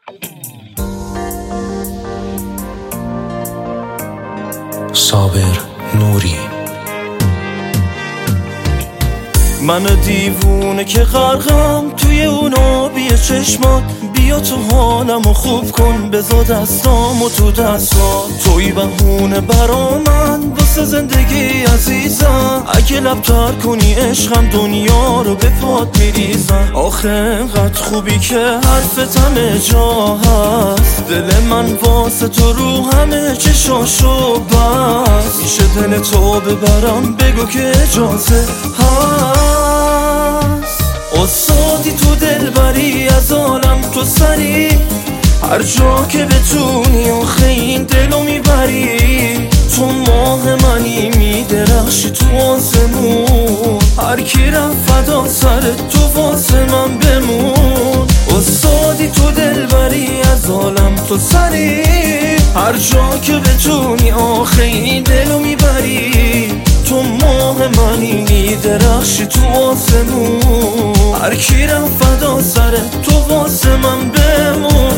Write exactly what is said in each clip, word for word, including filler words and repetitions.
صابر نوری. من دیوونه که غرقم توی اون آبی چشمات، بیا تو حالمو خوب کن، بذار دستامو تو دستات. توی بهونه برا من واسه زندگی عزیزم، اگه لب تر کنی عشقم دنیا رو به پات میریزم. آخه انقدر خوبی که حرفت همه جا هست، دل من واسه تو رو همه چشاشو بست. میشه دل تو ببرم بگو که اجازه هست. استادی تو دل بری از عالم تو سری، هر جا که بتونی آخه این دلو میبری. تو ماه منی میدرخشی تو آسمون، هر کی رفت فدا سرت تو واسه من بمون. استادی تو دل بری از عالم تو سری، هر جا که بتونی آخه این دلو میبری. تو ماه منی میدرخشی تو آسمون، هر کی رفت فدا سرت تو واسه من بمون.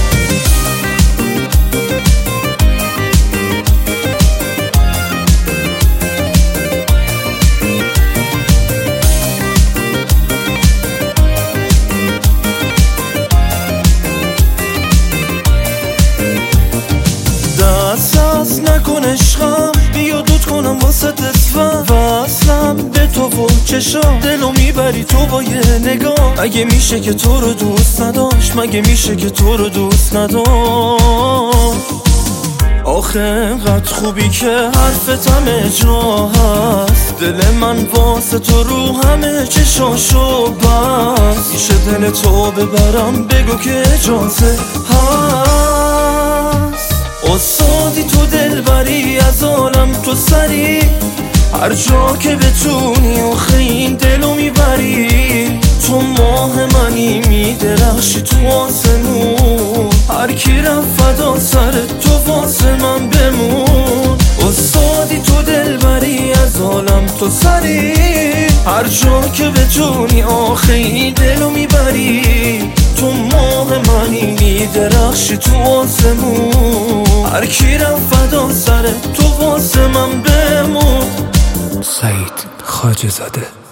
دست نکن عشقم، بیا دود کنم واسه دستم. وصلم به تو و چشام، دلو میبری تو با یه نگاه. مگه میشه که تو رو دوست نداشت، مگه میشه که تو رو دوست نداشت. آخه انقدر خوبی که حرفت همه جا هست، دل من واسه تو رو همه چشاشو بست. میشه دل تو ببرم بگو که اجازه هست. استادی تو دل بری از عالم تو سری، هر جا که بتونی آخه این دلو میبری. تو ماه منی میدرخشی تو آسمون، هر کی رفت فدا سرت تو واسه من بمون. استادی تو دل بری از عالم تو سری، هر جا که بتونی آخه این دلو میبری. تو ماه منی میدرخشی تو آسمون، هر کی رفت فدا سرت تو واسه من بمون. سعید خواجه زاده.